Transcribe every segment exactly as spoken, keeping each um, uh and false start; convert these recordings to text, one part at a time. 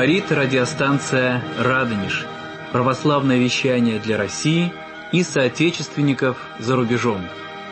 Говорит радиостанция «Радонеж». Православное вещание для России и соотечественников за рубежом.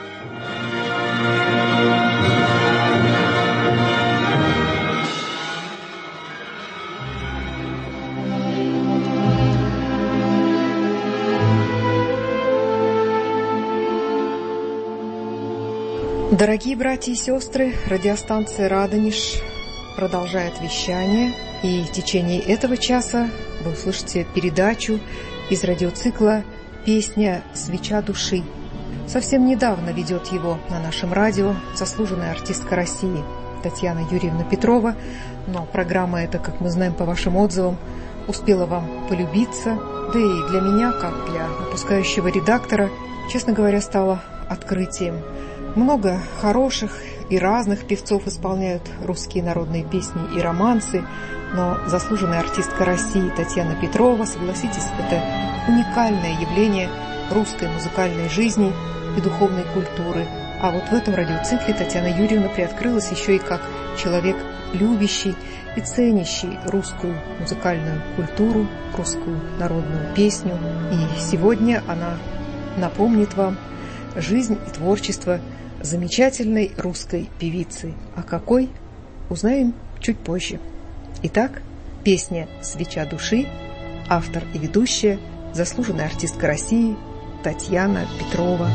Дорогие братья и сестры, радиостанция «Радонеж» продолжает вещание, и в течение этого часа вы услышите передачу из радиоцикла «Песня «Свеча души». Совсем недавно ведет его на нашем радио заслуженная артистка России Татьяна Юрьевна Петрова, но программа эта, как мы знаем по вашим отзывам, успела вам полюбиться, да и для меня, как для выпускающего редактора, честно говоря, стала открытием. Много хороших и разных певцов исполняют русские народные песни и романсы, но заслуженная артистка России Татьяна Петрова, согласитесь, это уникальное явление русской музыкальной жизни и духовной культуры. А вот в этом радиоцикле Татьяна Юрьевна приоткрылась еще и как человек, любящий и ценящий русскую музыкальную культуру, русскую народную песню. И сегодня она напомнит вам жизнь и творчество замечательной русской певицы. А какой, узнаем чуть позже. Итак, песня «Свеча души», автор и ведущая, заслуженная артистка России Татьяна Петрова.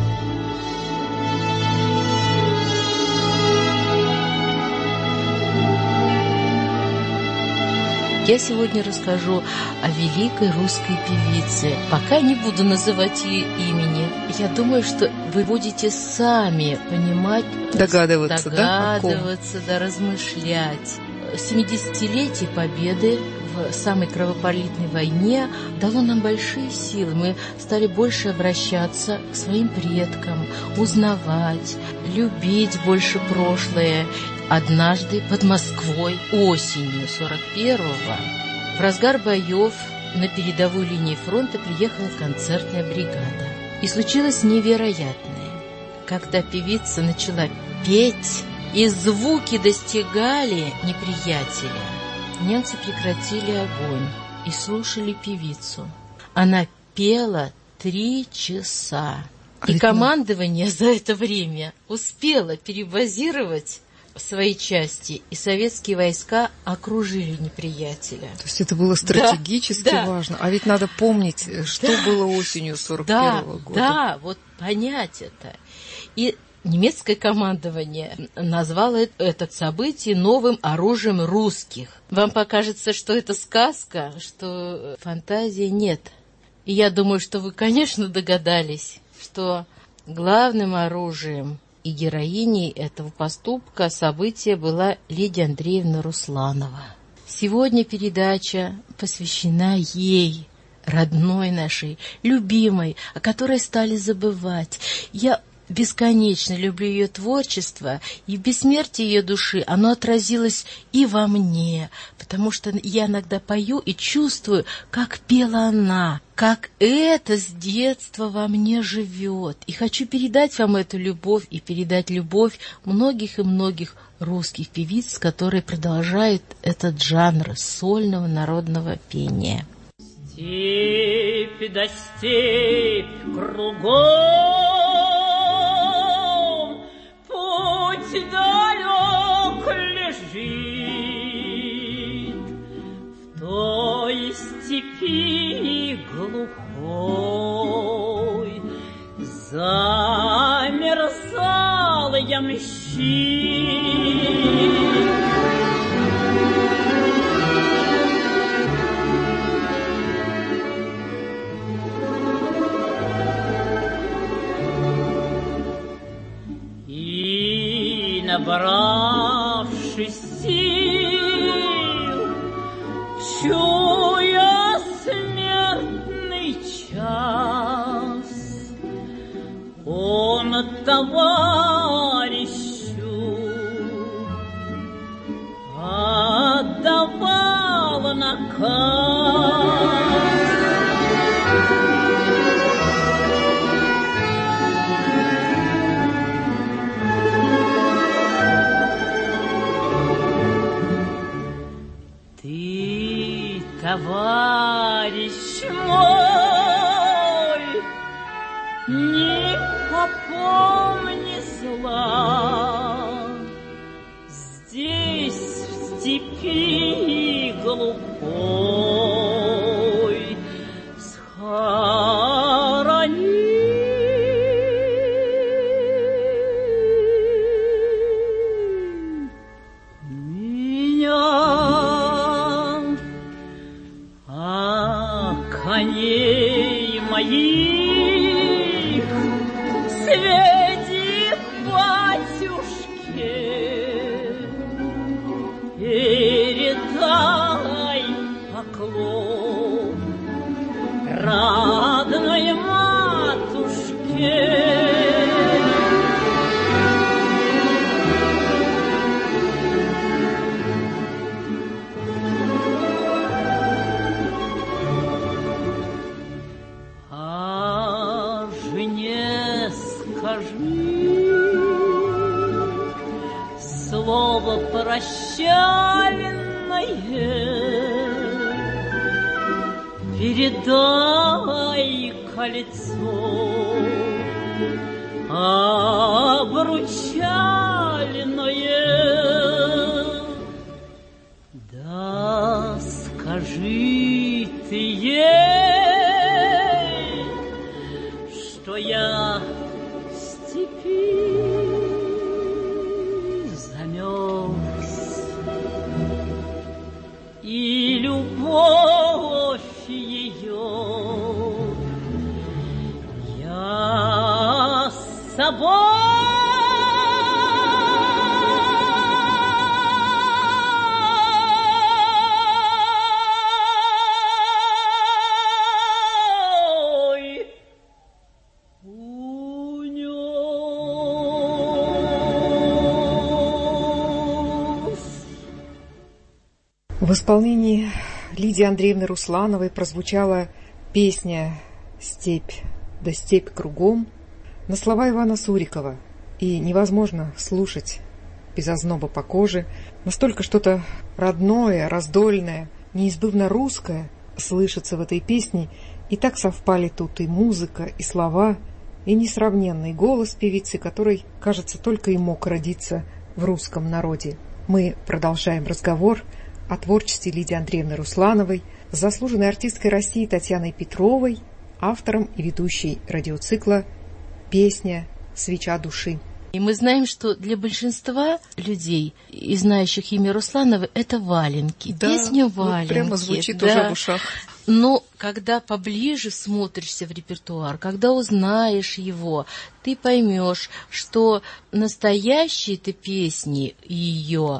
Я сегодня расскажу о великой русской певице. Пока не буду называть ее имени. Я думаю, что вы будете сами понимать, догадываться, догадываться, да, да, размышлять. семидесятилетие Победы в самой кровопролитной войне дало нам большие силы. Мы стали больше обращаться к своим предкам, узнавать, любить больше прошлое. Однажды под Москвой осенью сорок первого в разгар боев на передовую линию фронта приехала концертная бригада. И случилось невероятное. Когда певица начала петь, и звуки достигали неприятеля, немцы прекратили огонь и слушали певицу. Она пела три часа. И командование за это время успело перебазировать свои части, и советские войска окружили неприятеля. То есть это было стратегически да, важно. А ведь надо помнить, что да, было осенью сорок первого да, года. Да, вот понять это. И немецкое командование назвало это событие новым оружием русских. Вам покажется, что это сказка, что фантазии нет. И я думаю, что вы, конечно, догадались, что главным оружием и героиней этого поступка, события была Лидия Андреевна Русланова. Сегодня передача посвящена ей, родной нашей, любимой, о которой стали забывать. Я бесконечно люблю ее творчество, и в бессмертии ее души оно отразилось и во мне, потому что я иногда пою и чувствую, как пела она, как это с детства во мне живет. И хочу передать вам эту любовь и передать любовь многих и многих русских певиц, которые продолжают этот жанр сольного народного пения. Степь да степь кругом, путь далек лежит, в той степи глухой замерзал ямщик. Набравшись сил, чуя смертный час, он товарищу отдавал наказ. Ты товарищ мой, не попомни зла. Здесь, в степи голубой, схорони меня, а коней моих сведи батюшке, передай поклон родной матушке. А жене скажи слово прощальное, передай кольцо обручальное. Да скажи ты ей, что я в степи замерз, и любовь ее я с собой В исполнении Лидии Андреевны Руслановой прозвучала песня «Степь, да степь кругом» на слова Ивана Сурикова. И невозможно слушать без озноба по коже. Настолько что-то родное, раздольное, неизбывно русское слышится в этой песне. И так совпали тут и музыка, и слова, и несравненный голос певицы, который, кажется, только и мог родиться в русском народе. Мы продолжаем разговор о творчестве Лидии Андреевны Руслановой с заслуженной артисткой России Татьяной Петровой, автором и ведущей радиоцикла «Песня. Свеча души». И мы знаем, что для большинства людей, и знающих имя Руслановой, это валенки. Да, песня «Валенки». Вот прямо звучит да. уже в ушах. Но когда поближе смотришься в репертуар, когда узнаешь его, ты поймешь, что настоящие-то песни ее,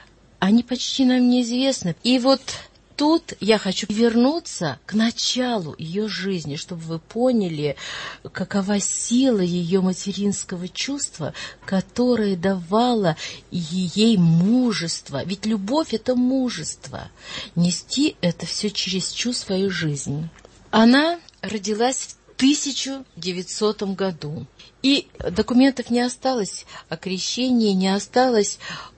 они почти нам неизвестны. И вот тут я хочу вернуться к началу ее жизни, чтобы вы поняли, какова сила ее материнского чувства, которое давало ей мужество. Ведь любовь — это мужество. Нести это все через всю свою жизнь. Она родилась в тысяча девятисотом году. И документов не осталось о крещении, не осталось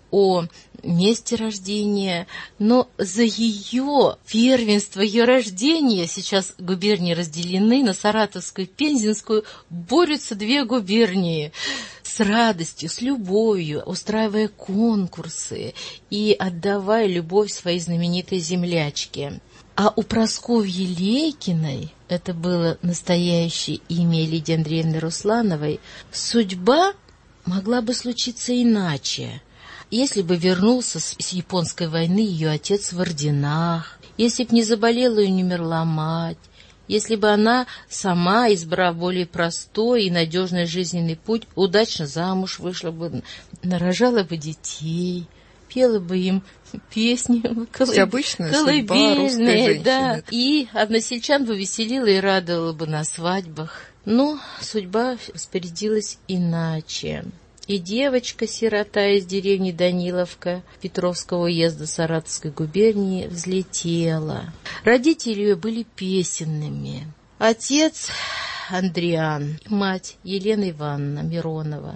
о месте рождения, но за ее первенство, ее рождение, сейчас губернии разделены на Саратовскую и Пензенскую, борются две губернии с радостью, с любовью, устраивая конкурсы и отдавая любовь своей знаменитой землячке. А у Прасковьи Лейкиной, это было настоящее имя Лидии Андреевны Руслановой, судьба могла бы случиться иначе. Если бы вернулся с японской войны ее отец в орденах, если бы не заболела и не умерла мать, если бы она сама, избрав более простой и надежный жизненный путь, удачно замуж вышла бы, нарожала бы детей, пела бы им песни, колыб... обычная судьба русской женщины. Да, и односельчан бы веселила и радовала бы на свадьбах. Но судьба распорядилась иначе. И девочка-сирота из деревни Даниловка Петровского уезда Саратовской губернии взлетела. Родители ее были песенными. Отец Андриан, мать Елена Ивановна Миронова.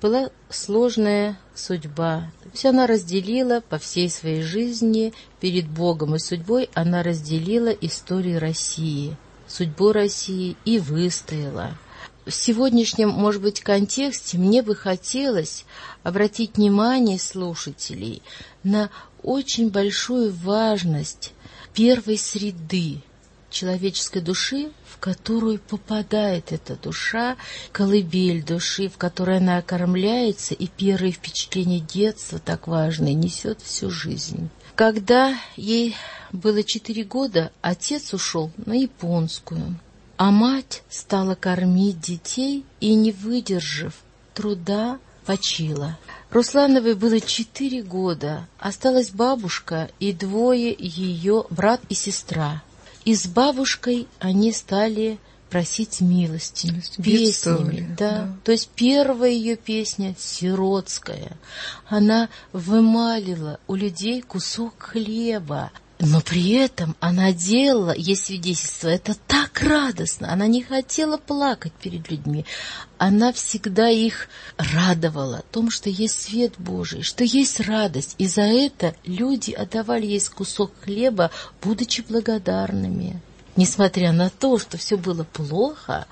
была сложная судьба. То есть она разделила по всей своей жизни перед Богом и судьбой, она разделила историю России, судьбу России и выстояла. В сегодняшнем, может быть, контексте мне бы хотелось обратить внимание слушателей на очень большую важность первой среды человеческой души, в которую попадает эта душа, колыбель души, в которой она окормляется, и первые впечатления детства, так важные, несет всю жизнь. Когда ей было четыре года, отец ушел на японскую, а мать стала кормить детей и, не выдержав труда, почила. Руслановой было четыре года, осталась бабушка и двое ее, брат и сестра. И с бабушкой они стали просить милостыню, песнями. Да. Да. То есть первая ее песня сиротская. Она вымалила у людей кусок хлеба. Но при этом она делала, есть свидетельство, это так радостно. Она не хотела плакать перед людьми. Она всегда их радовала о том, что есть свет Божий, что есть радость. И за это люди отдавали ей кусок хлеба, будучи благодарными. Несмотря на то, что все было плохо,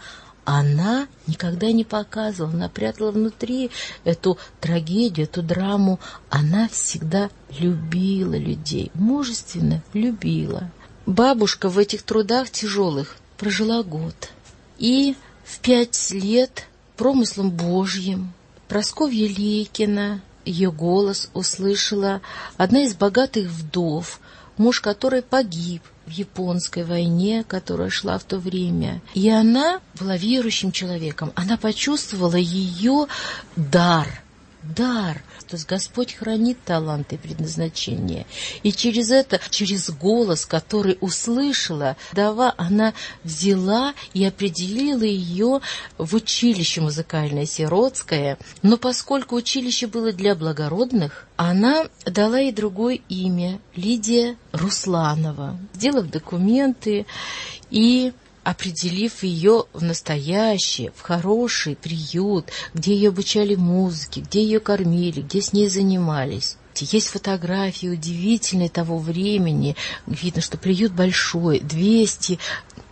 она никогда не показывала, она прятала внутри эту трагедию, эту драму. Она всегда любила людей, мужественно любила. Бабушка в этих трудах тяжелых прожила год. И в пять лет промыслом Божьим Прасковья Лейкина, ее голос услышала одна из богатых вдов, муж которой погиб в японской войне, которая шла в то время. И она была верующим человеком. Она почувствовала ее дар. Дар. То есть Господь хранит таланты и предназначение. И через это, через голос, который услышала, дава, она взяла и определила ее в училище музыкальное сиротское. Но поскольку училище было для благородных, она дала ей другое имя – Лидия Русланова, сделав документы и определив ее в настоящий, в хороший приют, где ее обучали музыке, где ее кормили, где с ней занимались. Есть фотографии удивительные того времени. Видно, что приют большой, двести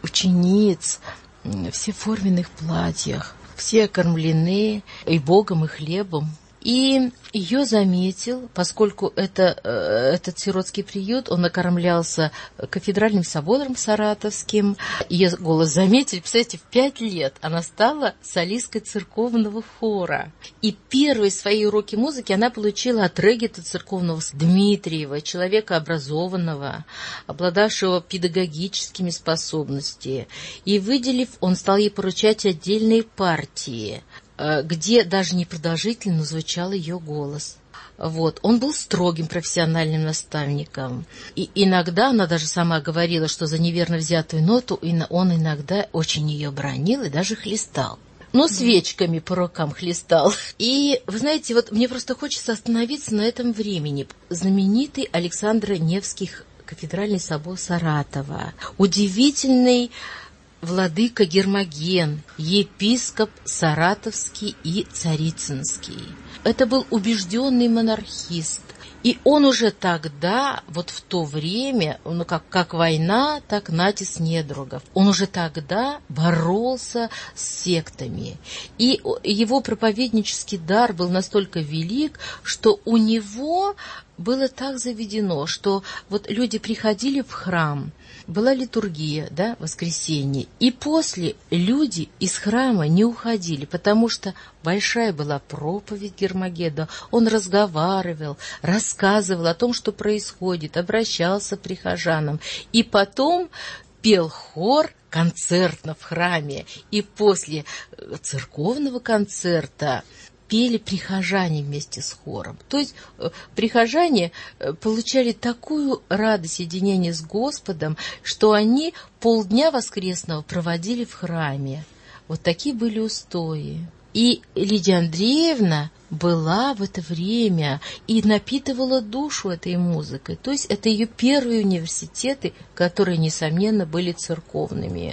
учениц, все в форменных платьях, все окормлены и Богом, и хлебом. И ее заметил, поскольку это, этот сиротский приют, он окормлялся кафедральным собором саратовским. Ее голос заметили, представляете, в пять лет она стала солисткой церковного хора. И первые свои уроки музыки она получила от регита церковного Дмитриева, человека образованного, обладавшего педагогическими способностями. И выделив, он стал ей поручать отдельные партии, где даже непродолжительно звучал ее голос. Вот. Он был строгим профессиональным наставником. И иногда она даже сама говорила, что за неверно взятую ноту он иногда очень ее бранил и даже хлестал. Ну, свечками по рукам хлестал. И, вы знаете, вот мне просто хочется остановиться на этом времени. Знаменитый Александр Невский кафедральный собор Саратова. Удивительный владыка Гермоген, епископ Саратовский и Царицынский. Это был убежденный монархист. И он уже тогда, вот в то время, ну, как, как война, так натиск недругов, он уже тогда боролся с сектами. И его проповеднический дар был настолько велик, что у него было так заведено, что вот люди приходили в храм, была литургия, да, воскресенье, и после люди из храма не уходили, потому что большая была проповедь Гермогена, он разговаривал, рассказывал о том, что происходит, обращался к прихожанам, и потом пел хор концертно в храме, и после церковного концерта пели прихожане вместе с хором. То есть прихожане получали такую радость единения с Господом, что они полдня воскресного проводили в храме. Вот такие были устои. И Лидия Андреевна была в это время и напитывала душу этой музыкой. То есть это ее первые университеты, которые, несомненно, были церковными.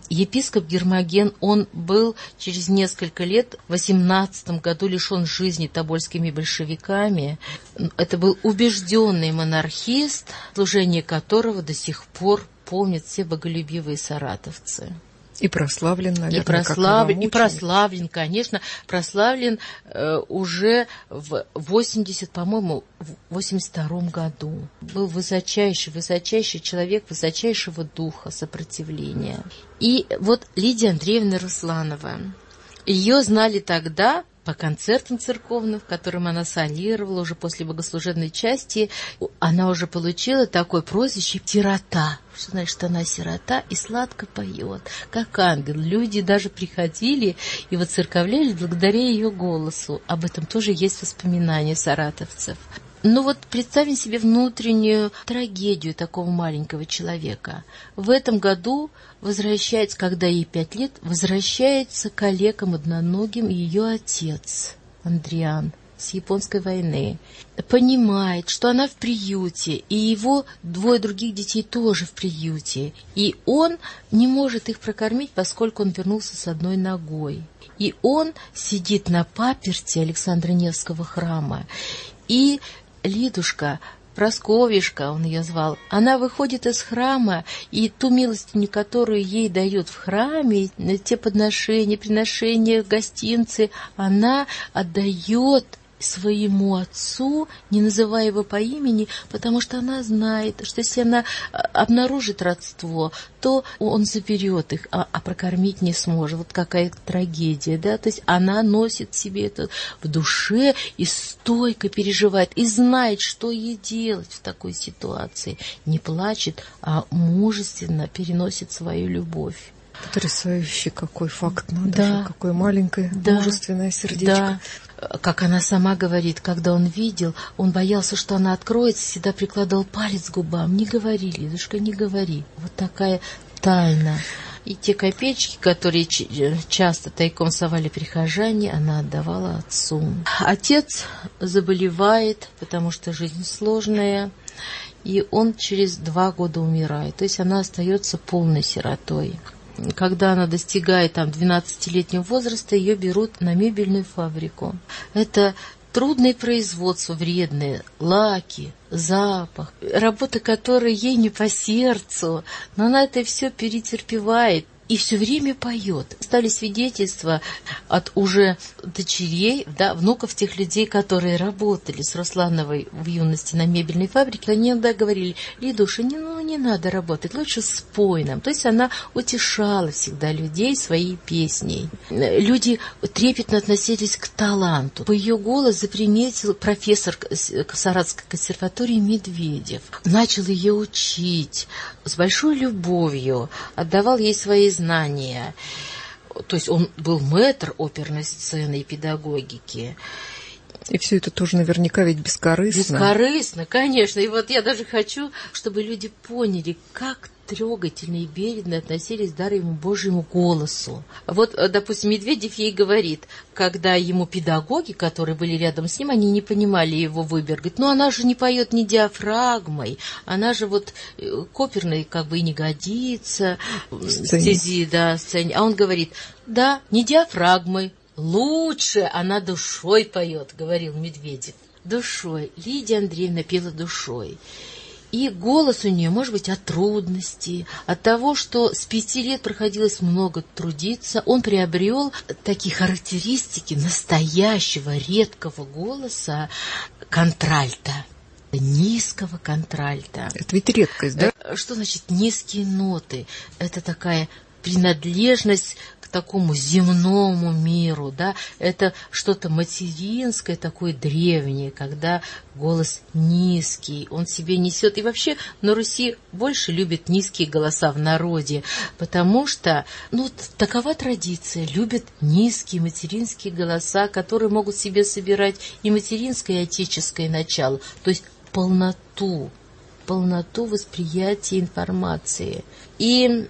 Епископ Гермоген, он был через несколько лет, в восемнадцатом году, лишен жизни тобольскими большевиками. Это был убежденный монархист, служение которого до сих пор помнят все боголюбивые саратовцы. И прославлен, наверное, и прославлен, как и прославлен, конечно, прославлен э, уже в восемьдесят, по-моему, в восемьдесят втором году. Был высочайший, высочайший человек, высочайшего духа сопротивления. И вот Лидия Андреевна Русланова. Ее знали тогда по концертам церковным, в которым она солировала уже после богослужебной части. Она уже получила такое прозвище «сирота». Что значит, что она сирота и сладко поет, как ангел. Люди даже приходили и воцерковлялись благодаря ее голосу. Об этом тоже есть воспоминания саратовцев. Ну вот представим себе внутреннюю трагедию такого маленького человека. В этом году возвращается, когда ей пять лет, возвращается к калекам одноногим ее отец Андриан с японской войны. Понимает, что она в приюте, и его двое других детей тоже в приюте. И он не может их прокормить, поскольку он вернулся с одной ногой. И он сидит на паперти Александра Невского храма, и Лидушка, Просковишка, он ее звал, она выходит из храма, и ту милостыню, которую ей дают в храме, те подношения, приношения, гостинцы, она отдает своему отцу, не называя его по имени, потому что она знает, что если она обнаружит родство, то он заберет их, а, а прокормить не сможет. Вот какая трагедия, да? То есть она носит себе это в душе и стойко переживает, и знает, что ей делать в такой ситуации. Не плачет, а мужественно переносит свою любовь. Потрясающий какой факт, надо да. же, какое маленькое, да. мужественное сердечко. Да. Как она сама говорит, когда он видел, он боялся, что она откроется, всегда прикладывал палец к губам. Не говори, Лидушка, не говори. Вот такая тайна. И те копеечки, которые часто тайком совали прихожане, она отдавала отцу. Отец заболевает, потому что жизнь сложная, и он через два года умирает. То есть она остается полной сиротой. Когда она достигает там двенадцатилетнего возраста, ее берут на мебельную фабрику. Это трудное производство, вредное, лаки, запах, работа, которая ей не по сердцу, но она это все перетерпевает. И все время поет. Стали свидетельства от уже дочерей, да, внуков тех людей, которые работали с Руслановой в юности на мебельной фабрике. Они иногда говорили: Лидуша, не, ну, не надо работать, лучше спой нам. То есть она утешала всегда людей своей песней. Люди трепетно относились к таланту. По ее голос заприметил профессор Саратовской консерватории Медведев. Начал ее учить с большой любовью, отдавал ей свои знания. То есть он был мэтр оперной сцены и педагогики. И все это тоже наверняка ведь бескорыстно. Бескорыстно, конечно. И вот я даже хочу, чтобы люди поняли, как трогательно и бережно относились к даровому Божьему голосу. Вот, допустим, Медведев ей говорит, когда ему педагоги, которые были рядом с ним, они не понимали его выбор. Говорит, ну она же не поет ни диафрагмой, она же вот к оперной как бы и не годится. Стези, да, сцене. А он говорит, да, не диафрагмой, лучше она душой поет, говорил Медведев. Душой. Лидия Андреевна пела душой. И голос у нее, может быть, от трудностей, от того, что с пяти лет приходилось много трудиться, он приобрел такие характеристики настоящего редкого голоса контральта, низкого контральта. Это ведь редкость, да? Что значит низкие ноты? Это такая принадлежность к такому земному миру, да, это что-то материнское, такое древнее, когда голос низкий, он себе несет. И вообще на Руси больше любят низкие голоса в народе, потому что, ну, такова традиция, любят низкие материнские голоса, которые могут себе собирать и материнское, и отеческое начало, то есть полноту, полноту восприятия информации. И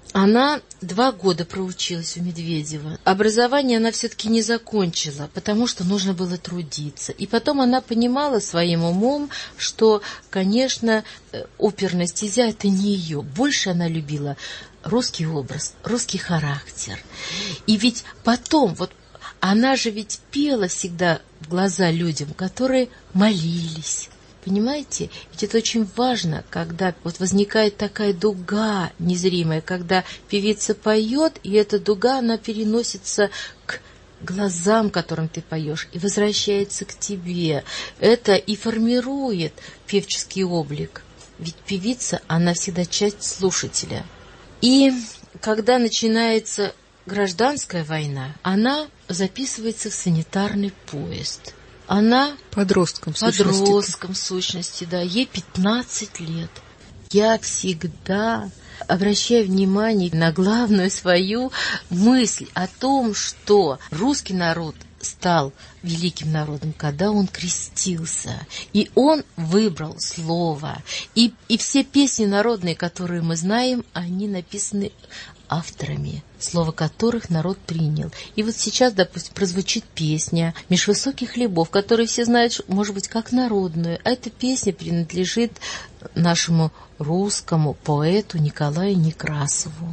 Она два года проучилась у Медведева. Образование она все-таки не закончила, потому что нужно было трудиться. И потом она понимала своим умом, что, конечно, оперная стезя – это не ее. Больше она любила русский образ, русский характер. И ведь потом, вот она же ведь пела всегда в глаза людям, которые молились. Понимаете? Ведь это очень важно, когда вот возникает такая дуга незримая, когда певица поет, и эта дуга, она переносится к глазам, которым ты поешь, и возвращается к тебе. Это и формирует певческий облик. Ведь певица, она всегда часть слушателя. И когда начинается гражданская война, она записывается в санитарный поезд. Она подростком, в сущности. Подростком, в сущности, да. Ей пятнадцать лет. Я всегда обращаю внимание на главную свою мысль о том, что русский народ стал великим народом, когда он крестился. И он выбрал слово. И, и все песни народные, которые мы знаем, они написаны авторами, слово которых народ принял. И вот сейчас, допустим, прозвучит песня «Меж высоких хлебов», которую все знают, может быть, как народную. А эта песня принадлежит нашему русскому поэту Николаю Некрасову.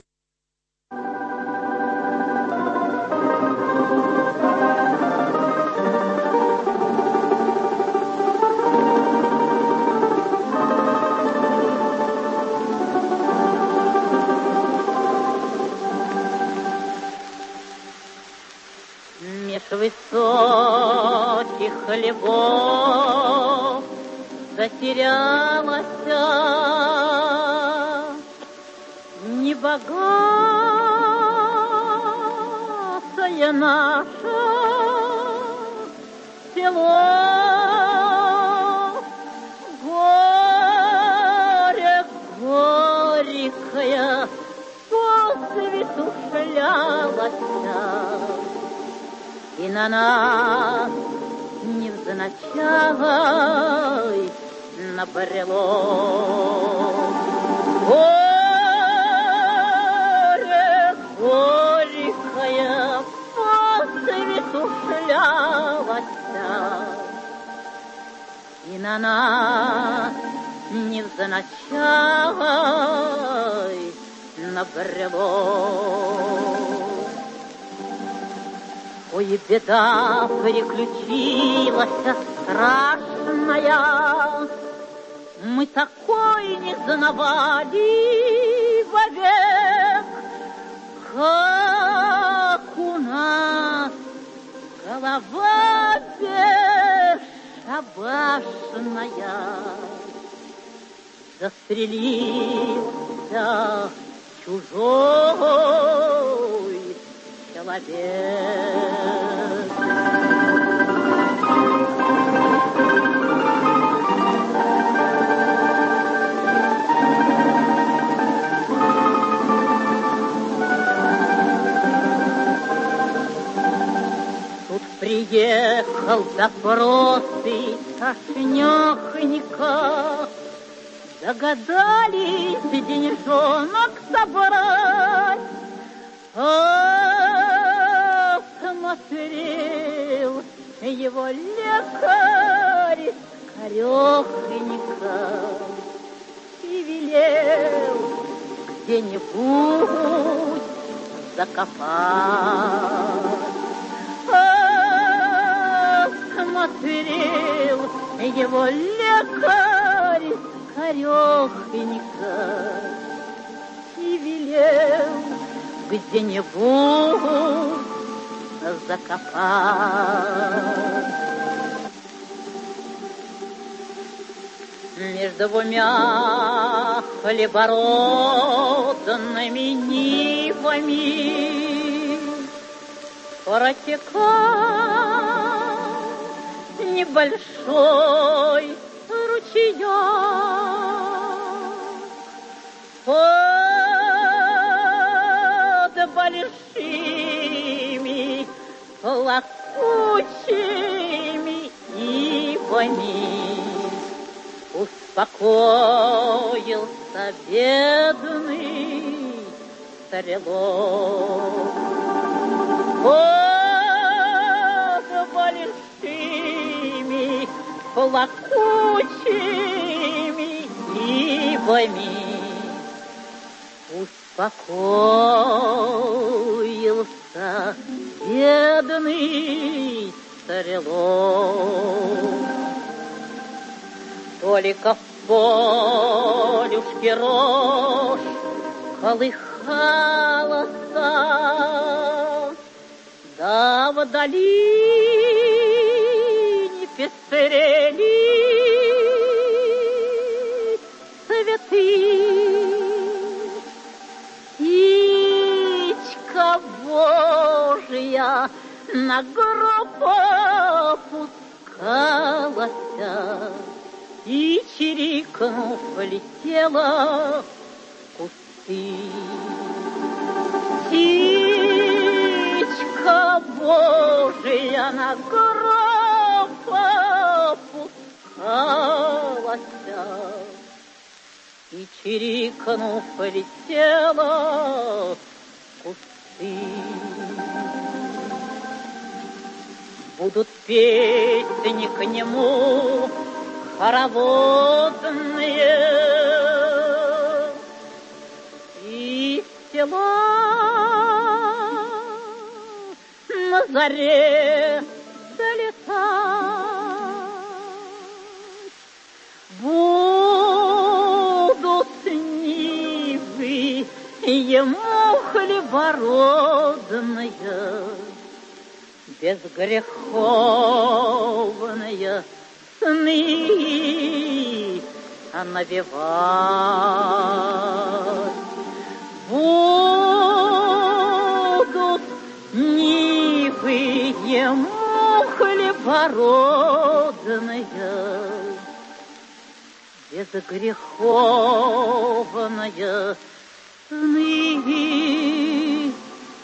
Высоких хлебов затерялась небогатое наше село. Горе горькое по свету шлялось, и на нас невзначай набрело. Горе горькое по свету шлялось, и на нас невзначай набрело. Ой, беда приключилась страшная, мы такой не знавали вовек, как у нас голова бесшабашная. Застрелился чужой человек. Тут приехал допросы тошнёхонько, догадались деньжонок собрать. А смотрел его лекарь скорёхонько и велел где-нибудь закопать. А смотрел его лекарь скорёхонько и велел где-нибудь закопать. Между двумя хлебородными нивами протекал небольшой ручеёк. Под большими плакучими ивами успокоился бедный стрелок. Под большими плакучими ивами успокоился бедный стрелок. Только в полюшке рожь колыхалась, да в долине пестрели цветы. Птичка Божия на гроб опускалась и, чирикнув, летела в кусты. Птичка Божия на гроб опускалась и, чирикнув, летела в кусты. Будут песни к нему хороводные, и села на заре долетать. Будут нивы ему хлебородные, безгреховные сны навевать. Будут нивы ему хлебородные, безгреховные сны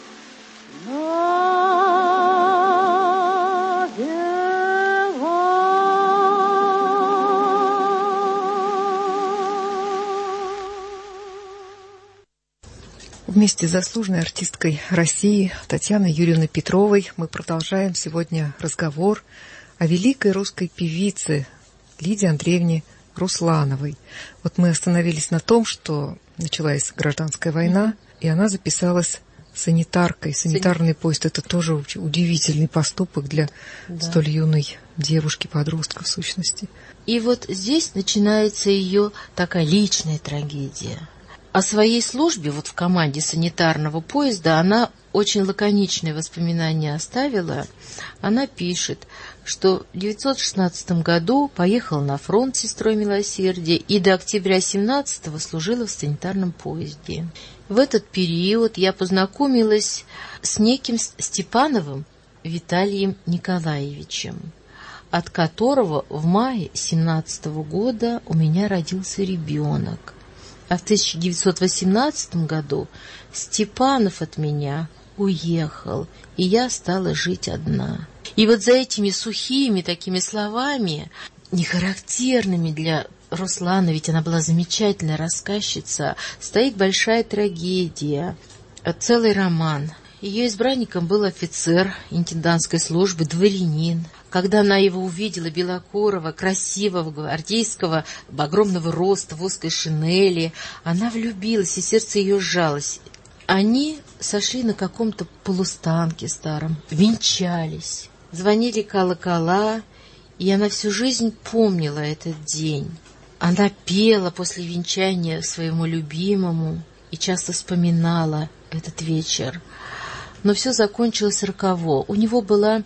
Вместе с заслуженной артисткой России Татьяной Юрьевной Петровой мы продолжаем сегодня разговор о великой русской певице Лидии Андреевне Руслановой. Вот мы остановились на том, что началась гражданская война, и она записалась санитаркой. Санитарный поезд — это тоже удивительный поступок для да. столь юной девушки-подростка в сущности. И вот здесь начинается ее такая личная трагедия. О своей службе вот в команде санитарного поезда она очень лаконичные воспоминания оставила. Она пишет, что в девятьсот шестнадцатом году поехала на фронт сестрой милосердия и до октября семнадцатого служила в санитарном поезде. В этот период я познакомилась с неким Степановым Виталием Николаевичем, от которого в мае семнадцатого года у меня родился ребенок. А в тысяча девятьсот восемнадцатом году Степанов от меня уехал, и я стала жить одна. И вот за этими сухими такими словами, нехарактерными для Русланы, ведь она была замечательная рассказчица, стоит большая трагедия, целый роман. Ее избранником был офицер интендантской службы, дворянин. Когда она его увидела, белокурого, красивого, гвардейского, огромного роста, в узкой шинели, она влюбилась, и сердце ее сжалось. Они сошли на каком-то полустанке старом, венчались, звонили колокола, и она всю жизнь помнила этот день. Она пела после венчания своему любимому и часто вспоминала этот вечер. Но все закончилось роково. У него была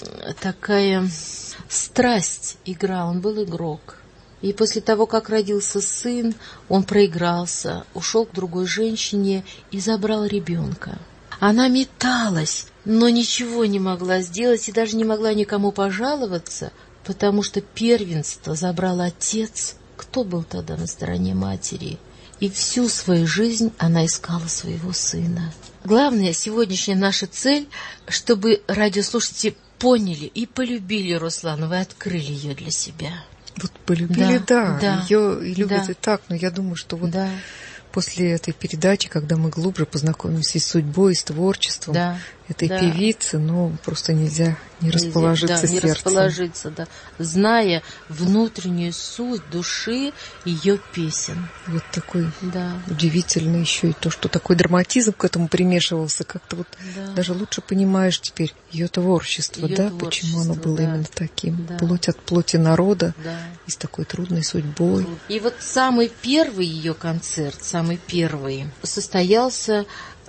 такая страсть, игра, он был игрок. И после того, как родился сын, он проигрался, ушел к другой женщине и забрал ребенка. Она металась, но ничего не могла сделать и даже не могла никому пожаловаться, потому что первенство забрал отец. Кто был тогда на стороне матери? И всю свою жизнь она искала своего сына. Главная сегодняшняя наша цель, чтобы радиослушатели поняли и полюбили Русланову, и открыли ее для себя. Вот полюбили, да, да, ее и любят да. и так, но я думаю, что вот да. после этой передачи, когда мы глубже познакомимся и с судьбой, и с творчеством да, этой да. певицы, ну, просто нельзя не расположиться да, сердцем. Не расположиться, да. Зная внутреннюю суть души ее песен. Вот такой да. удивительно еще и то, что такой драматизм к этому примешивался. Как-то вот да. даже лучше понимаешь теперь ее творчество, Её да, творчество, почему оно было да. именно таким. Да. Плоть от плоти народа Да. и с такой трудной судьбой. И вот самый первый ее концерт, самый первый, состоялся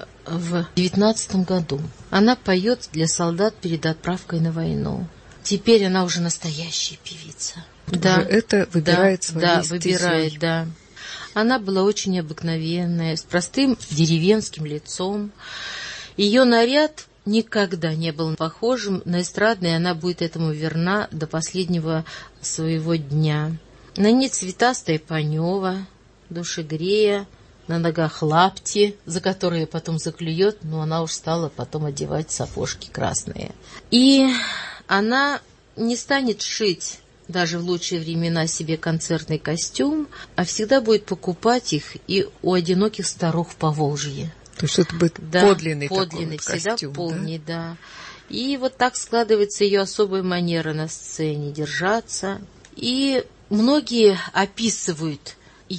в девятнадцатом году. Она поет для солдат перед отправкой на войну. Теперь она уже настоящая певица. Вот да. уже это выбирает да, своей да, стезей. выбирает, да. Она была очень обыкновенная, с простым деревенским лицом. Ее наряд никогда не был похожим на эстрадный, и она будет этому верна до последнего своего дня. На ней цветастая панева, душегрея, на ногах лапти, за которые потом заклюет, но она уж стала потом одевать сапожки красные. И она не станет шить даже в лучшие времена себе концертный костюм, а всегда будет покупать их и у одиноких старух в Поволжье. То есть это будет да, подлинный, подлинный такой вот всегда костюм, полный, да? да. И вот так складывается ее особая манера на сцене держаться. И многие описывают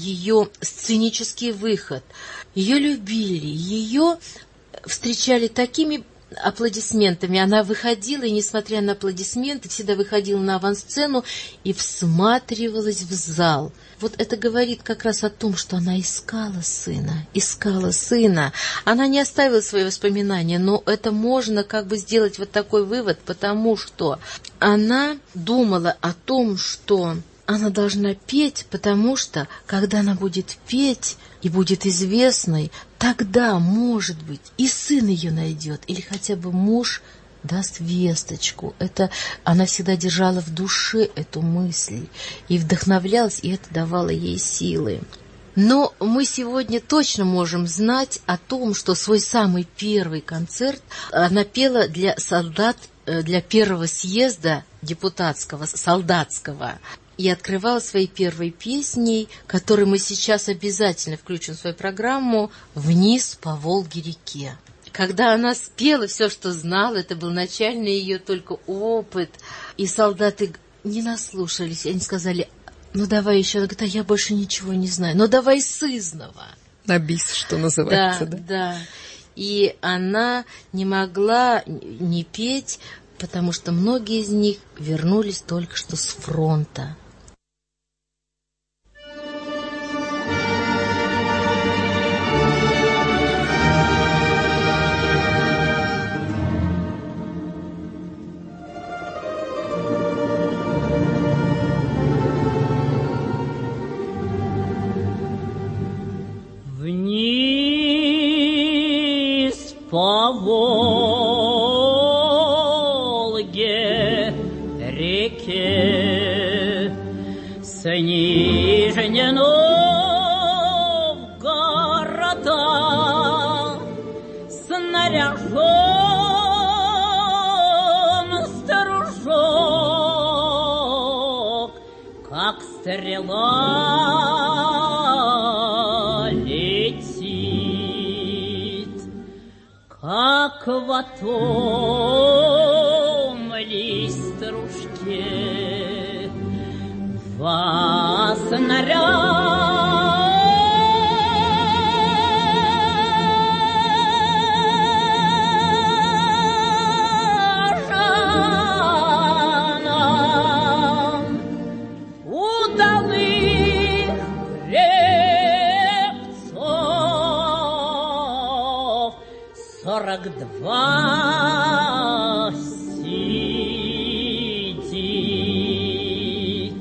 ее сценический выход. Ее любили, ее встречали такими аплодисментами. Она выходила, и, несмотря на аплодисменты, всегда выходила на авансцену и всматривалась в зал. Вот это говорит как раз о том, что она искала сына, искала сына. Она не оставила свои воспоминания, но это можно как бы сделать вот такой вывод, потому что она думала о том, что она должна петь, потому что, когда она будет петь и будет известной, тогда, может быть, и сын ее найдет, или хотя бы муж даст весточку. Это она всегда держала в душе эту мысль и вдохновлялась, и это давало ей силы. Но мы сегодня точно можем знать о том, что свой самый первый концерт она пела для солдат, для первого съезда депутатского, солдатского. И открывала своей первой песней, которую мы сейчас обязательно включим в свою программу, «Вниз по Волге-реке». Когда она спела все, что знала, это был начальный ее только опыт, и солдаты не наслушались, они сказали: ну давай еще. Она говорит: а я больше ничего не знаю, ну давай сызнова. На бис, что называется, да? Да, да. И она не могла не петь, потому что многие из них вернулись только что с фронта. Вниз по Волге реке с Нижнего Новгорода снаряжен сторожок, как стрела летит, как в атомной стружке во снаряженном удалых гребцов сорок два сидит,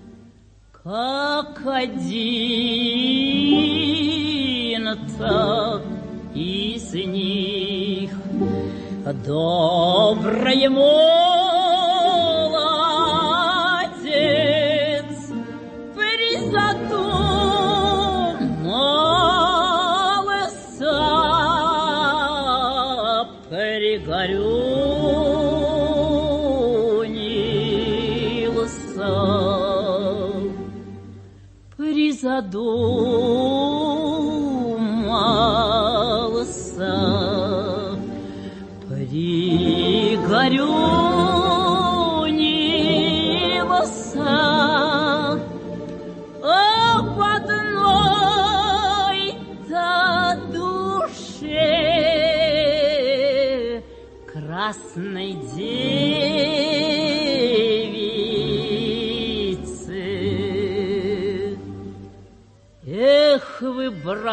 как один-то из них добрый молодец призадумался, пригорюнился, призадумался. душе красной девицы. Эх вы,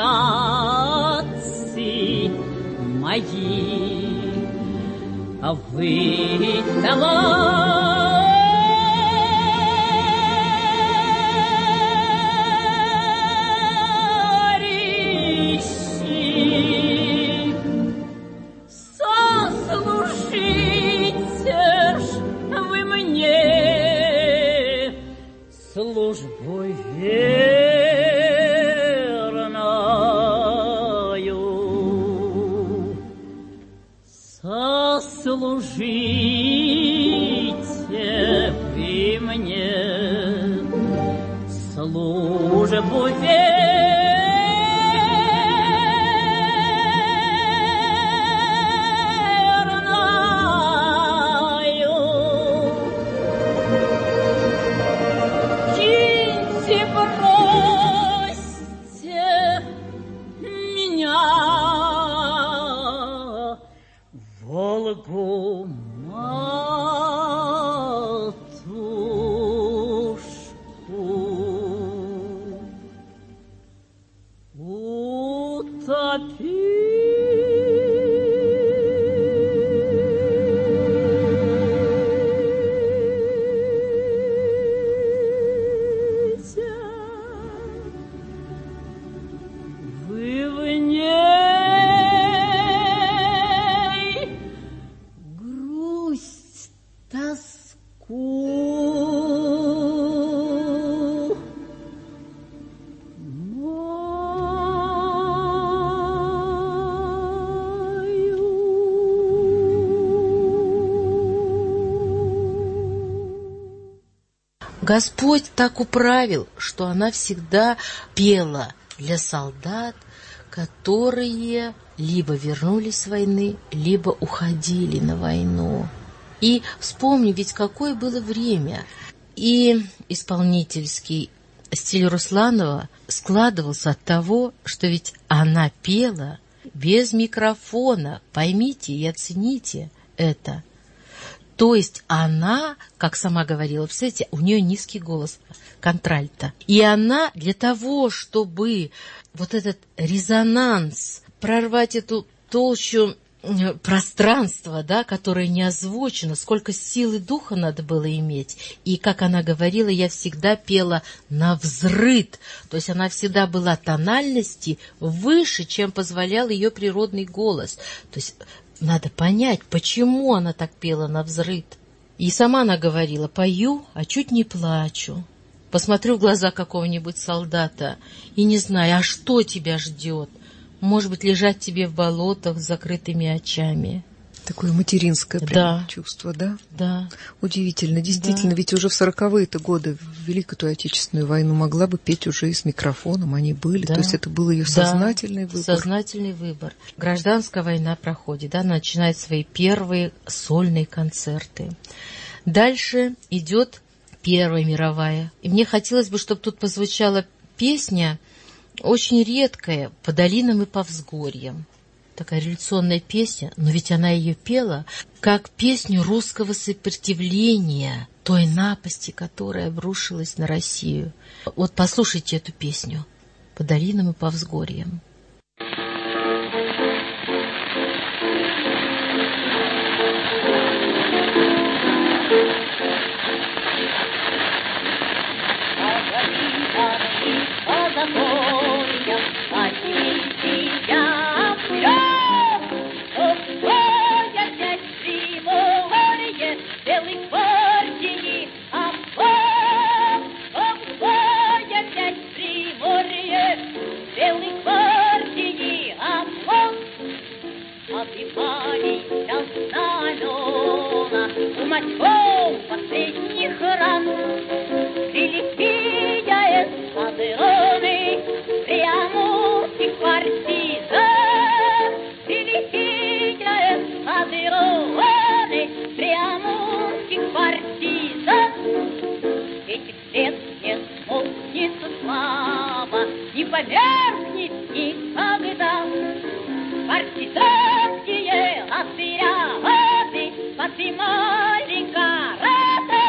братцы мои, а вы товарищи, сослужите ж вы мне службу верною. Сослужите вы мне службу верною. Киньте, бросьте меня, Волгу матушку, утопить. Вы в ней грусть, тоску Господь так управил, что она всегда пела для солдат, которые либо вернулись с войны, либо уходили на войну. И вспомни, ведь какое было время. И исполнительский стиль Русланова складывался от того, что ведь она пела без микрофона. Поймите и оцените это. То есть она, как сама говорила, представляете, у нее низкий голос, контральто. И она для того, чтобы вот этот резонанс, прорвать эту толщу пространства, да, которое не озвучено, сколько силы духа надо было иметь. И, как она говорила, я всегда пела навзрыд. То есть она всегда была тональности выше, чем позволял ее природный голос. То есть надо понять, почему она так пела навзрыд. И сама она говорила: пою, а чуть не плачу. Посмотрю в глаза какого-нибудь солдата и не знаю, а что тебя ждет? Может быть, лежать тебе в болотах с закрытыми очами. Такое материнское прям Да. чувство, да? Да. Удивительно. Действительно, Да. ведь уже в сороковые-то годы, в Великую Отечественную войну, могла бы петь уже и с микрофоном, они были. Да. То есть это был ее Да. сознательный выбор. Сознательный выбор. Гражданская война проходит, да, начинает свои первые сольные концерты. Дальше идет Первая мировая. И мне хотелось бы, чтобы тут позвучала песня, очень редкая, «По долинам и по взгорьям». Такая революционная песня, но ведь она ее пела как песню русского сопротивления той напасти, которая обрушилась на Россию. Вот послушайте эту песню «По долинам и по взгорьям». Последних ран прилетия из Адеоны, прямых партизан, прилетия из Адеоны, прямых партизан. Этих лет не смолкнет слава, не померкнет никогда. партизанские отряды поднимали города,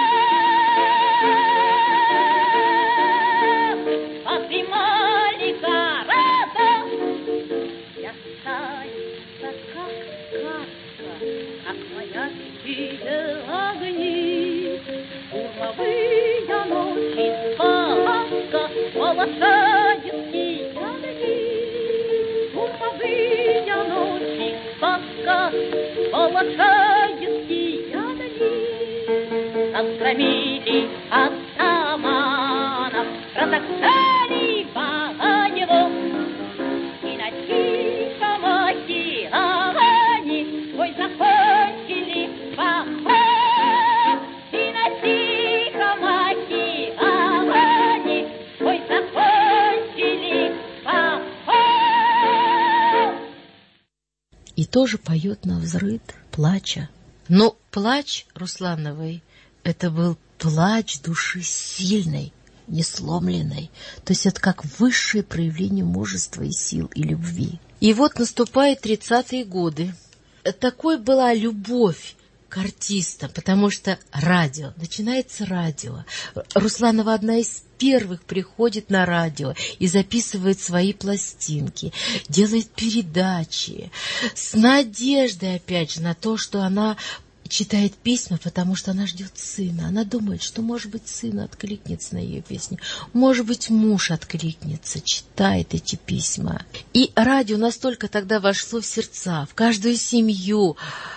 поднимали города. И останется как сказка, как маящие огни, штурмовые ночи, спаска, полосающие огни, штурмовые ночи, спаска, полосающие огни. Разгромили атаманов, разогнали Ваганьеву, и на Тихом океане свой закончили поход, и на Тихом океане свой закончили поход. И тоже поет навзрыд, плача. Но плач Руслановой — это был плач души сильной, несломленной. То есть это как высшее проявление мужества и сил, и любви. И вот наступают тридцатые годы. Такой была любовь к артистам, потому что радио, начинается радио. Русланова одна из первых приходит на радио и записывает свои пластинки, делает передачи с надеждой, опять же, на то, что она читает письма, потому что она ждет сына. Она думает, что, может быть, сын откликнется на ее песни, может быть, муж откликнется, читает эти письма. И радио настолько тогда вошло в сердца, в каждую семью,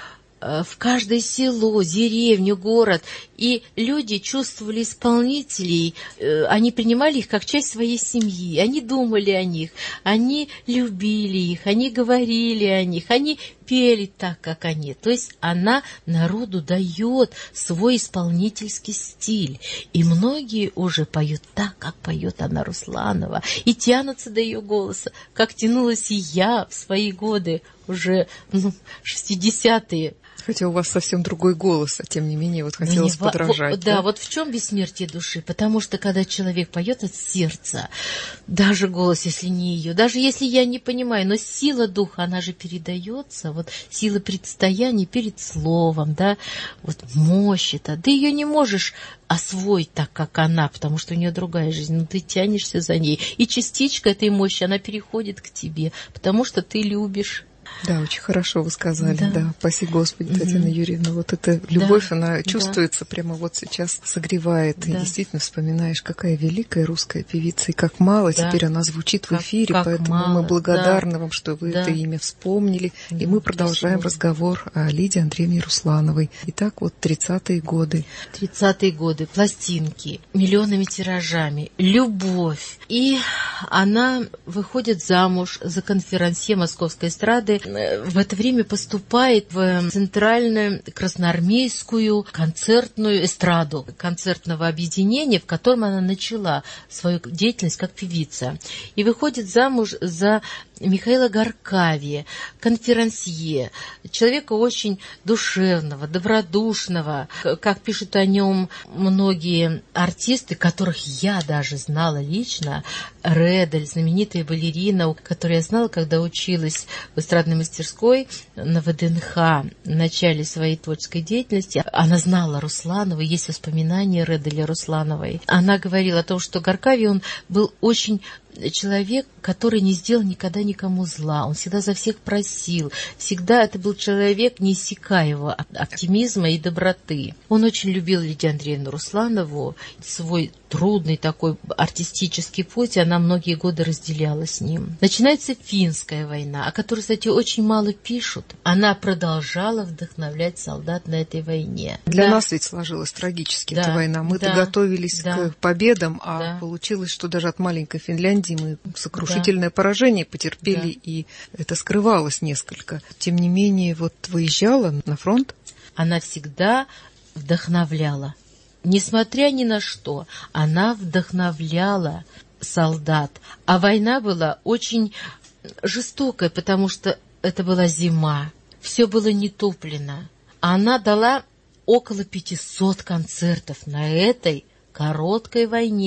в каждое село, деревню, город. И люди чувствовали исполнителей, они принимали их как часть своей семьи, они думали о них, они любили их, они говорили о них, они пели так, как они. То есть она народу дает свой исполнительский стиль. И многие уже поют так, как поет Анна Русланова, и тянутся до ее голоса, как тянулась и я в свои годы, уже ну, шестидесятые. Хотя у вас совсем другой голос, а тем не менее вот хотелось Мне, подражать. В, да? да, вот в чем бессмертие души? Потому что когда человек поет от сердца, даже голос, если не ее, даже если я не понимаю, но сила духа, она же передается, вот сила предстояния перед словом, да, вот мощь это, ты ее не можешь освоить так, как она, потому что у нее другая жизнь, но ты тянешься за ней, и частичка этой мощи, она переходит к тебе, потому что ты любишь. Да, очень хорошо вы сказали, да. да. Спаси Господи, Mm-hmm. Татьяна Юрьевна. Вот эта любовь, да. она чувствуется, да. прямо вот сейчас согревает. Да. И действительно вспоминаешь, какая великая русская певица, и как мало да. теперь она звучит как, в эфире. Как поэтому мало. Мы благодарны да. вам, что вы да. это имя вспомнили. Mm-hmm. И мы продолжаем Спасибо. разговор о Лидии Андреевне Руслановой. Итак, вот тридцатые годы. тридцатые годы, пластинки, миллионными тиражами, любовь. И она выходит замуж за конферансье Московской эстрады. В это время поступает в Центральную красноармейскую концертную эстраду концертного объединения, в котором она начала свою деятельность как певица. И выходит замуж за Михаила Гаркавия, конферансье, человека очень душевного, добродушного, как пишут о нем многие артисты, которых я даже знала лично. Редель, знаменитая балерина, которую я знала, когда училась в эстрадной мастерской на ВДНХ в начале своей творческой деятельности. Она знала Русланову, есть воспоминания Ределя Руслановой. Она говорила о том, что Гаркавий, он был очень человек, который не сделал никогда никому зла. Он всегда за всех просил. Всегда это был человек неиссякаемого оптимизма и доброты. Он очень любил Лидию Андреевну Русланову. Свой трудный такой артистический путь она многие годы разделяла с ним. Начинается Финская война, о которой, кстати, очень мало пишут. Она продолжала вдохновлять солдат на этой войне. Для да. нас ведь сложилась трагически да. эта война. Мы-то да. готовились да. к победам, а да. получилось, что даже от маленькой Финляндии мы сокрушительное да. поражение потерпели, да. и это скрывалось несколько. Тем не менее, вот выезжала на фронт. Она всегда вдохновляла. Несмотря ни на что, она вдохновляла солдат. А война была очень жестокая, потому что это была зима. Все было не топлено. Она дала около пятисот концертов на этой короткой войне.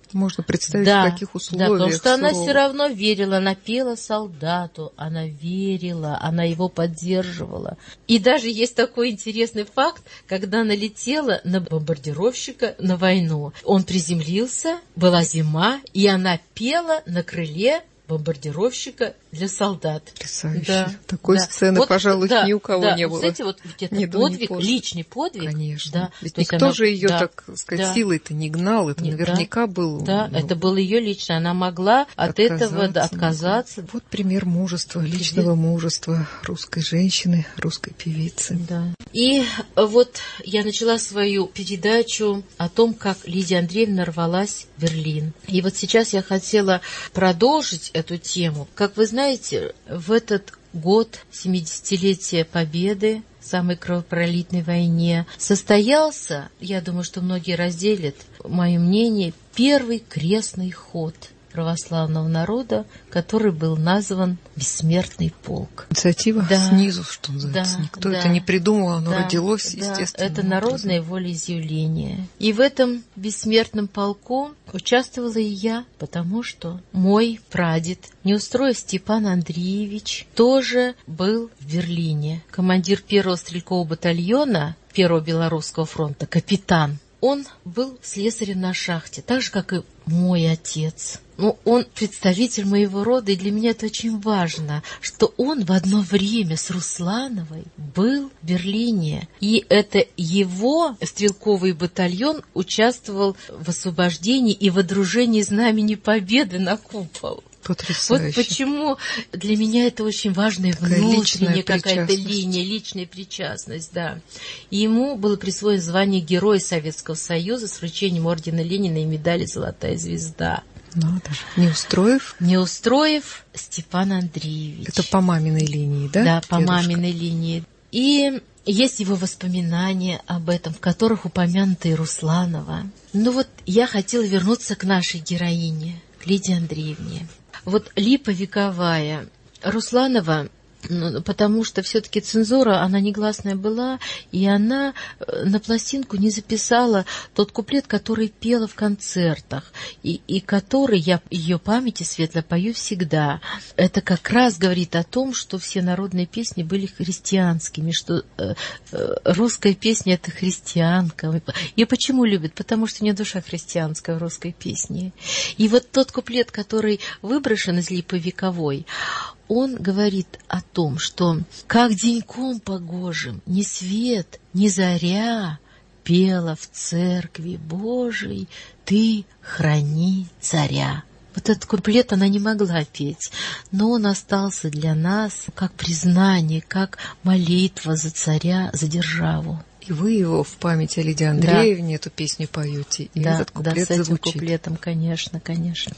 Можно представить, да, в каких условиях. Да, потому что суровых. она все равно верила, она пела солдату, она верила, она его поддерживала. И даже есть такой интересный факт, когда она летела на бомбардировщика на войну. Он приземлился, была зима, и она пела на крыле бомбардировщика для солдат. Потрясающе. Да, Такой да. сцены, вот, пожалуй, да, ни у кого да. не было. Кстати, вот это Ни подвиг, до, ни личный подвиг. Конечно. Да. Ведь То есть никто она, же ее, да, так сказать, да. силой-то не гнал. Это Не, наверняка да, был... Да, ну, это было ее лично. Она могла от этого да, отказаться. Вот пример мужества, личного мужества русской женщины, русской певицы. Да. И вот я начала свою передачу о том, как Лидия Андреевна рвалась в Берлин. И вот сейчас я хотела продолжить эту тему. Как вы знаете, в этот год семидесятилетия Победы, самой кровопролитной войне, состоялся, я думаю, что многие разделят мое мнение, первый крестный ход православного народа, который был назван «Бессмертный полк». Инициатива да, снизу, что называется. Да, Никто да, это не придумал, оно да, родилось, да, естественно. это народное волеизъявление. И в этом бессмертном полку участвовала и я, потому что мой прадед, Неустроев Степан Андреевич, тоже был в Берлине. Командир первого стрелкового батальона Первого Белорусского фронта, капитан. Он был слесарем на шахте, так же, как и мой отец. Ну, он представитель моего рода, и для меня это очень важно, что он в одно время с Руслановой был в Берлине. И это его стрелковый батальон участвовал в освобождении и водружении знамени Победы на купол. Потрясающе. Вот почему для меня это очень важная Такая внутренняя какая-то линия, личная причастность, да. И ему было присвоено звание Героя Советского Союза с вручением ордена Ленина и медали «Золотая звезда». Надо же. Неустроев? Неустроев Степан Андреевич. Это по маминой линии, да? Да, по дедушка? маминой линии. И есть его воспоминания об этом, в которых упомянута и Русланова. Ну вот я хотела вернуться к нашей героине, к Лидии Андреевне. Вот липа вековая. Русланова, ну, потому что все-таки цензура, она негласная была, и она на пластинку не записала тот куплет, который пела в концертах, и, и который я ее памяти светло пою всегда. Это как раз говорит о том, что все народные песни были христианскими, что э, э, русская песня — это христианка. И почему любят? Потому что у нее душа христианская в русской песне. И вот тот куплет, который выброшен из липы вековой, он говорит о том, что как деньком погожим ни свет, ни заря пела в церкви Божией, ты храни царя. Вот этот куплет она не могла петь, но он остался для нас как признание, как молитва за царя, за державу. И вы его в память о Лидии Андреевне, да, эту песню поете, и да, этот куплет да, с этим звучит. куплетом, конечно, конечно.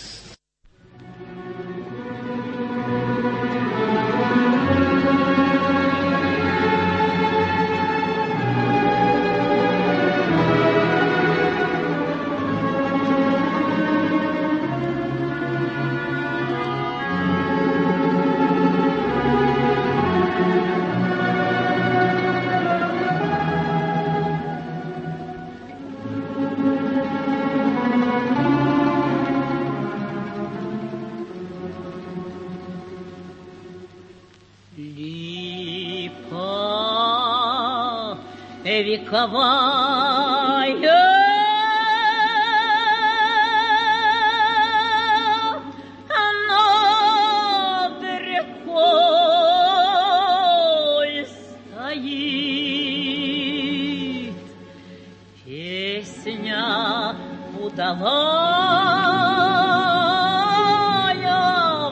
Вековая, она рекой стоит, песня удалая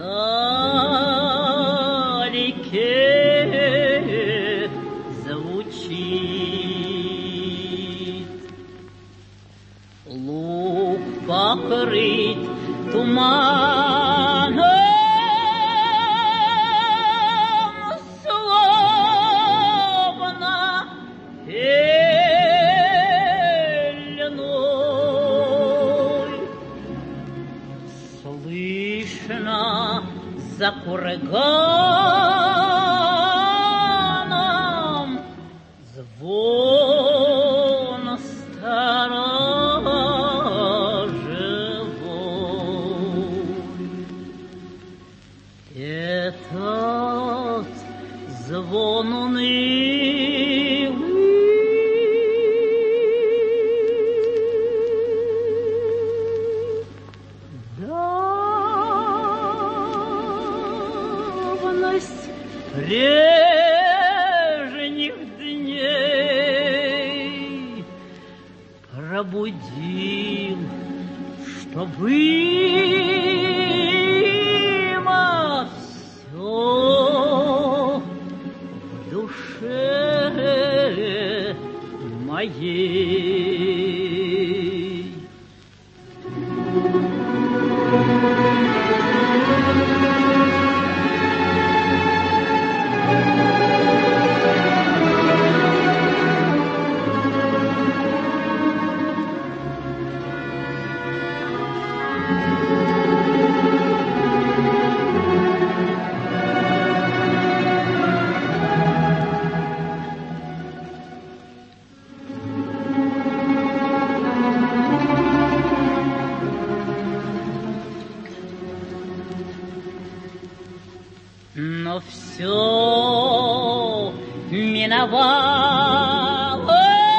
вдалеке звучит. Луг покрыт туманом, словно пеленой. Слышно за курганом звон сторожей. этот звон унылый. Давность прежних дней пробудил, что было все в душе моей. Но все миновало,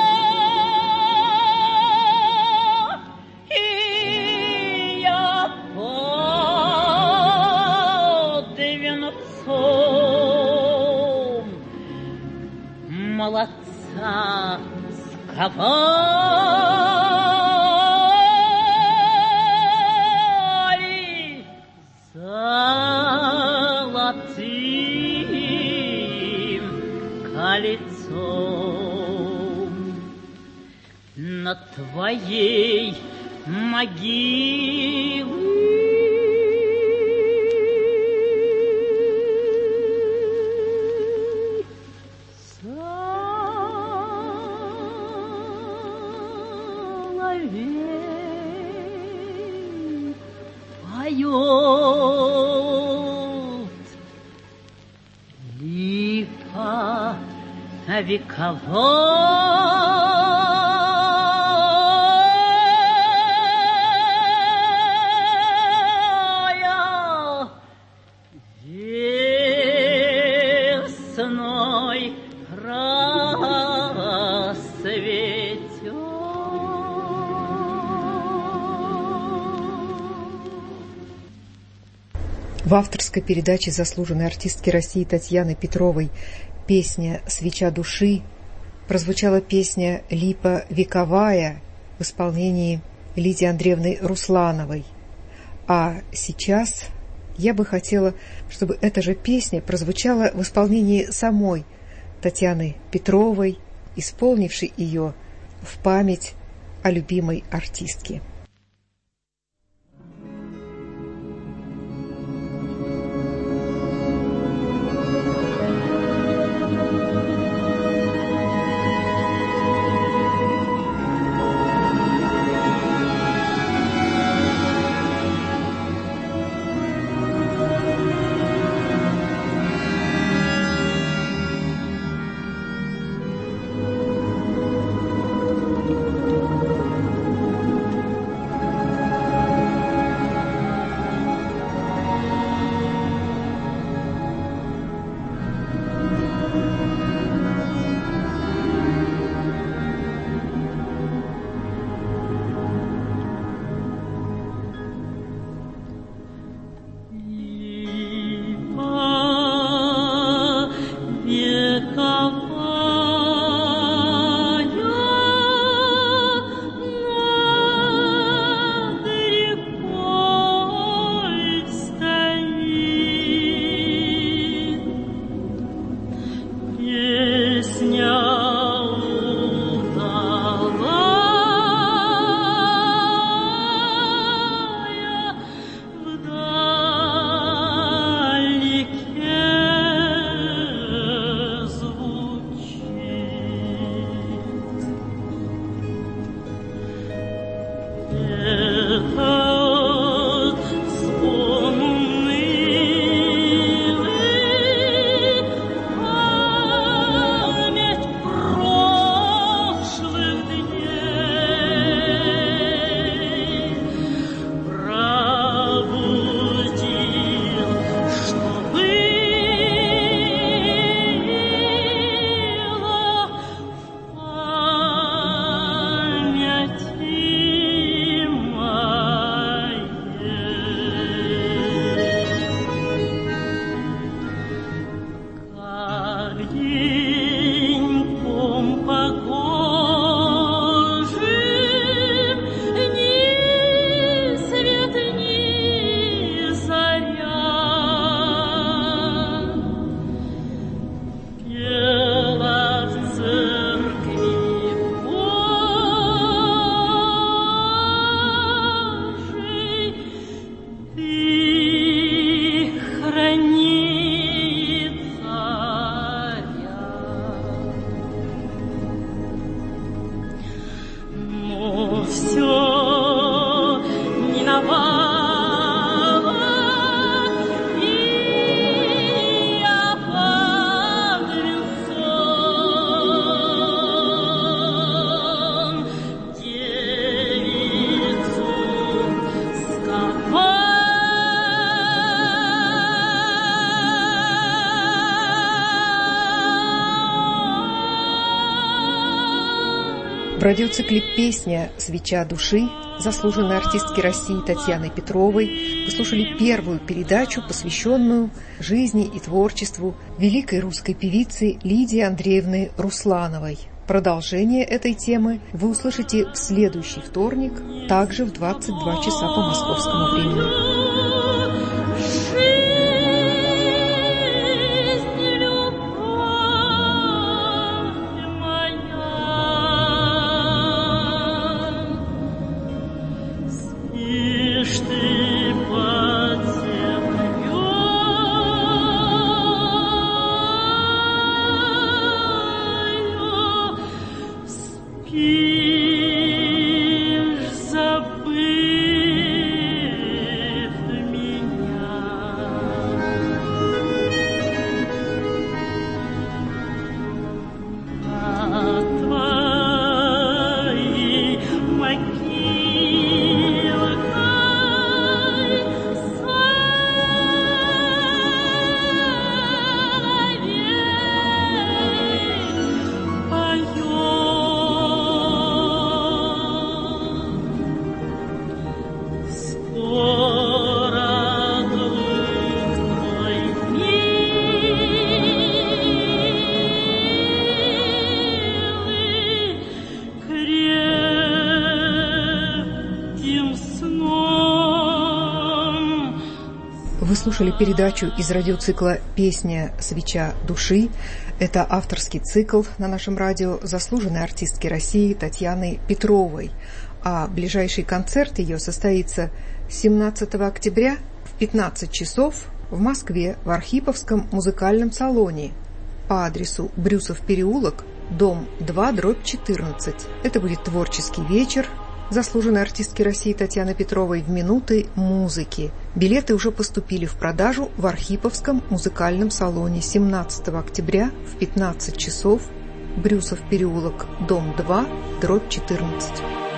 и я под венцом молодца сковали золотым кольцом. Над твоей могилой соловей поет. Липа вековая весной расцветет. В авторской передаче заслуженной артистки России Татьяны Петровой «Песня «Свеча души» прозвучала песня «Липа вековая» в исполнении Лидии Андреевны Руслановой. А сейчас я бы хотела, чтобы эта же песня прозвучала в исполнении самой Татьяны Петровой, исполнившей ее в память о любимой артистке. В радиоцикле «Песня. Свеча души» заслуженной артистки России Татьяны Петровой вы слушали первую передачу, посвященную жизни и творчеству великой русской певицы Лидии Андреевны Руслановой. Продолжение этой темы вы услышите в следующий вторник, также в двадцать два часа по московскому времени. Вы слушали передачу из радиоцикла «Песня. Свеча души». Это авторский цикл на нашем радио заслуженной артистки России Татьяны Петровой. А ближайший концерт ее состоится семнадцатого октября в пятнадцать часов в Москве в Архиповском музыкальном салоне по адресу Брюсов переулок, дом два, дробь четырнадцать. Это будет творческий вечер заслуженной артистки России Татьяны Петровой в минуты музыки. Билеты уже поступили в продажу в Архиповском музыкальном салоне семнадцатого октября в пятнадцать часов, Брюсов переулок, дом два, дробь четырнадцать.